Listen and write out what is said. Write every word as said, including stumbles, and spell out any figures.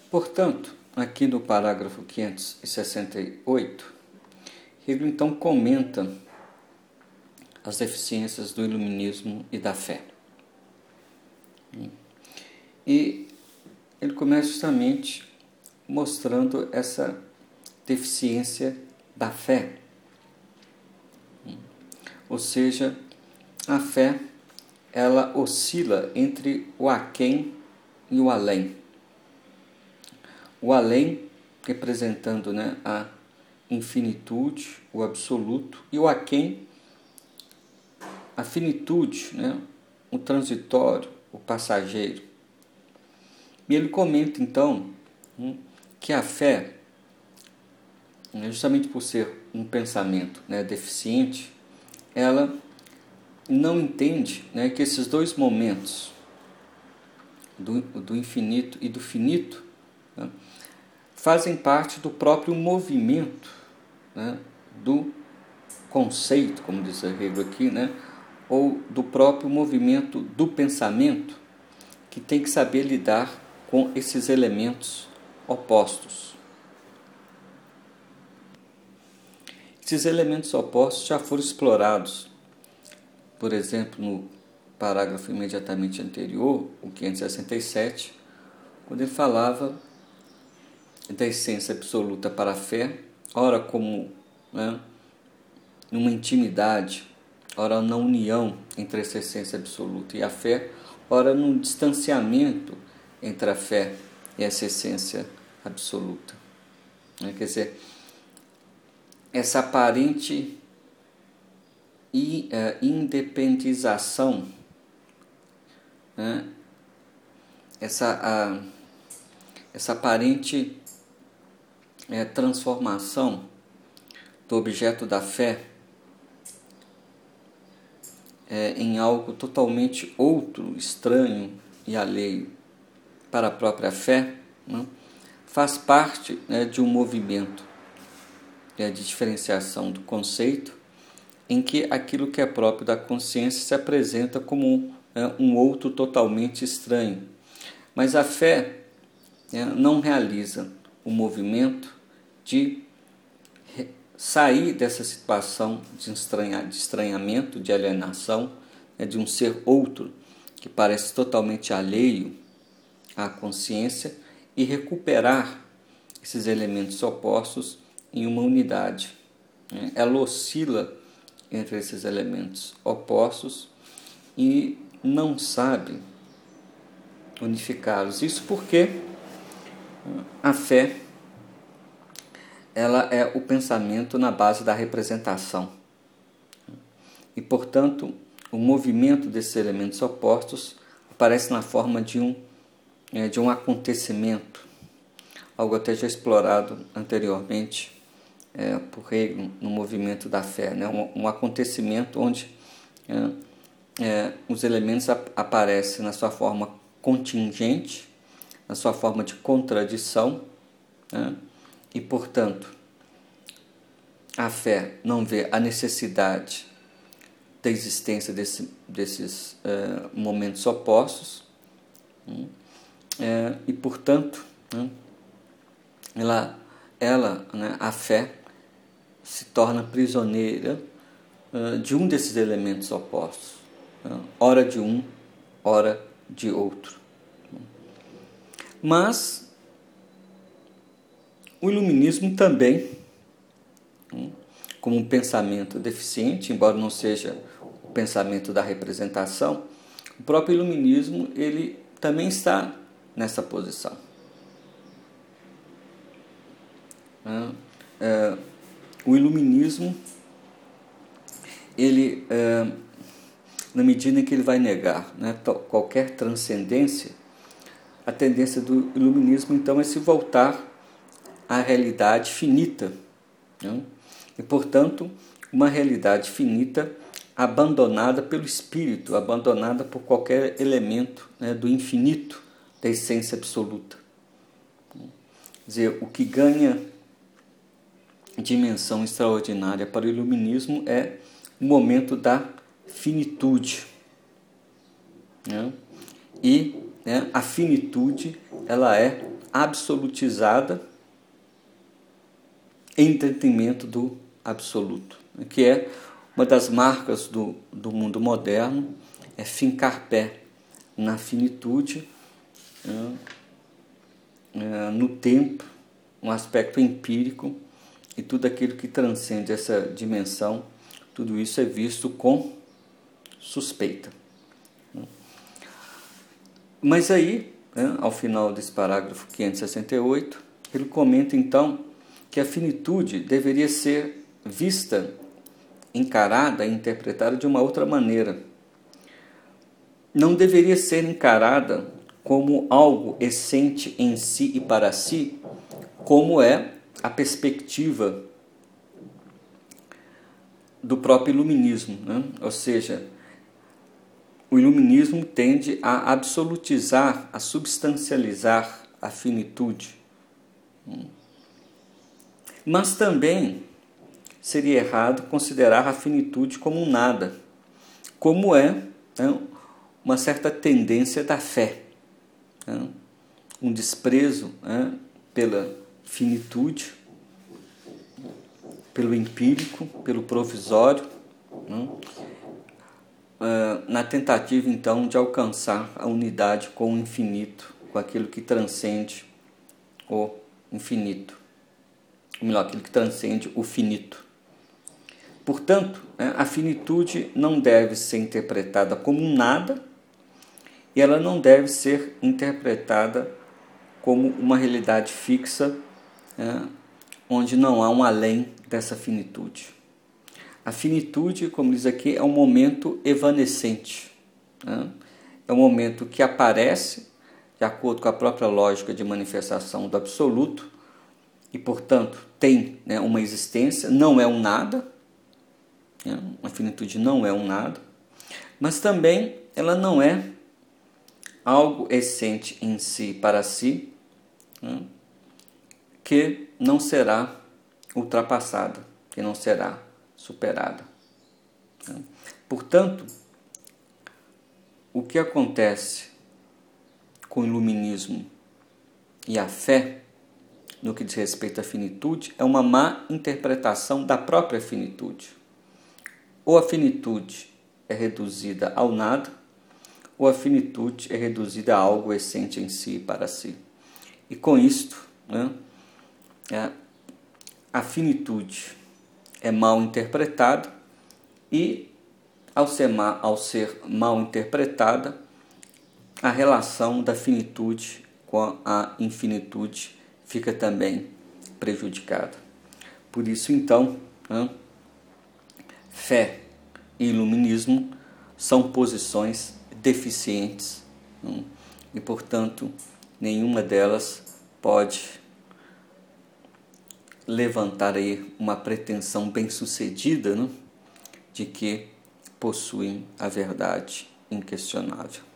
Portanto, aqui no parágrafo quinhentos e sessenta e oito, Hegel então comenta as deficiências do iluminismo e da fé. E ele começa justamente mostrando essa deficiência da fé. Ou seja, a fé, ela oscila entre o aquém e o além. O além representando, né, a infinitude, o absoluto, e o aquém, a finitude, né, o transitório, o passageiro. E ele comenta, então, que a fé, justamente por ser um pensamento, né, deficiente, ela não entende, né, que esses dois momentos, do, do infinito e do finito, né, fazem parte do próprio movimento, né, do conceito, como diz Hegel aqui, né, ou do próprio movimento do pensamento, que tem que saber lidar com esses elementos opostos. Esses elementos opostos já foram explorados, por exemplo, no parágrafo imediatamente anterior, o quinhentos e sessenta e sete, quando ele falava da essência absoluta para a fé, ora como, né, numa intimidade, ora na união entre essa essência absoluta e a fé, ora num distanciamento entre a fé e essa essência absoluta. Quer dizer, essa aparente independização, né, essa, a, essa aparente é, transformação do objeto da fé é, em algo totalmente outro, estranho e alheio para a própria fé, né, faz parte, né, de um movimento, né, de diferenciação do conceito, em que aquilo que é próprio da consciência se apresenta como, né, um outro totalmente estranho. Mas a fé, né, não realiza o movimento de sair dessa situação de, estranha, de estranhamento, de alienação, né, de um ser outro que parece totalmente alheio à consciência, e recuperar esses elementos opostos em uma unidade. Ela oscila entre esses elementos opostos e não sabe unificá-los. Isso porque a fé, ela é o pensamento na base da representação. E, portanto, o movimento desses elementos opostos aparece na forma de um, é, de um acontecimento, algo até já explorado anteriormente é, por Hegel no movimento da fé, né? um, um acontecimento onde é, é, os elementos ap- aparecem na sua forma contingente, na sua forma de contradição, né? E, portanto, a fé não vê a necessidade da existência desse, desses é, momentos opostos, né? é, e, portanto, né, ela, ela né, a fé, se torna prisioneira uh, de um desses elementos opostos, né? Ora de um, ora de outro. Mas o iluminismo também, como um pensamento deficiente, embora não seja o pensamento da representação, o próprio iluminismo ele também está nessa posição. É, é, o iluminismo, ele, é, na medida em que ele vai negar, né, qualquer transcendência, a tendência do iluminismo então é se voltar à realidade finita, né? E, portanto, uma realidade finita abandonada pelo espírito, abandonada por qualquer elemento, né, do infinito, da essência absoluta. Quer dizer, o que ganha dimensão extraordinária para o iluminismo é o momento da finitude, né? E, né, a finitude, ela é absolutizada em detrimento do absoluto, que é uma das marcas do, do mundo moderno, é fincar pé na finitude, é, é, no tempo, um aspecto empírico, e tudo aquilo que transcende essa dimensão, tudo isso é visto com suspeita. Mas aí, né, ao final desse parágrafo quinhentos e sessenta e oito, ele comenta então que a finitude deveria ser vista, encarada e interpretada de uma outra maneira. Não deveria ser encarada como algo essente em si e para si, como é a perspectiva do próprio iluminismo, né? Ou seja, o iluminismo tende a absolutizar, a substancializar a finitude. Mas também seria errado considerar a finitude como um nada, como é, né, uma certa tendência da fé, né, um desprezo, né, pela finitude, pelo empírico, pelo provisório, né, na tentativa então de alcançar a unidade com o infinito, com aquilo que transcende o infinito, ou melhor, aquilo que transcende o finito. Portanto, a finitude não deve ser interpretada como um nada, e ela não deve ser interpretada como uma realidade fixa, é, onde não há um além dessa finitude. A finitude, como diz aqui, é um momento evanescente, né? É um momento que aparece de acordo com a própria lógica de manifestação do absoluto e, portanto, tem, né, uma existência, não é um nada, né? A finitude não é um nada, mas também ela não é algo essente em si para si, né, que não será ultrapassada, que não será superada. Portanto, o que acontece com o iluminismo e a fé, no que diz respeito à finitude, é uma má interpretação da própria finitude. Ou a finitude é reduzida ao nada, ou a finitude é reduzida a algo essente em si e para si. E com isto, né, a finitude é mal interpretada e, ao ser, mal, ao ser mal interpretada, a relação da finitude com a infinitude fica também prejudicada. Por isso, então, né, fé e iluminismo são posições deficientes, né, e, portanto, nenhuma delas pode levantar aí uma pretensão bem-sucedida, né, de que possuem a verdade inquestionável.